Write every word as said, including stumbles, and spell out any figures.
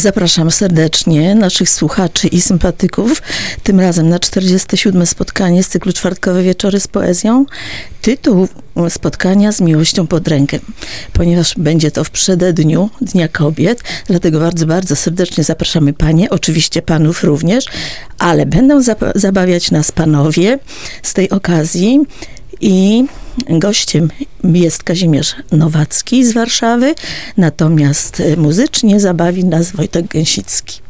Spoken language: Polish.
Zapraszam serdecznie naszych słuchaczy i sympatyków, tym razem na czterdzieste siódme spotkanie z cyklu Czwartkowe Wieczory z Poezją. Tytuł spotkania z miłością pod rękę, ponieważ będzie to w przededniu Dnia Kobiet, dlatego bardzo, bardzo serdecznie zapraszamy panie, oczywiście panów również, ale będą zabawiać nas panowie z tej okazji. I gościem jest Kazimierz Nowacki z Warszawy, natomiast muzycznie zabawi nas Wojtek Gęsicki.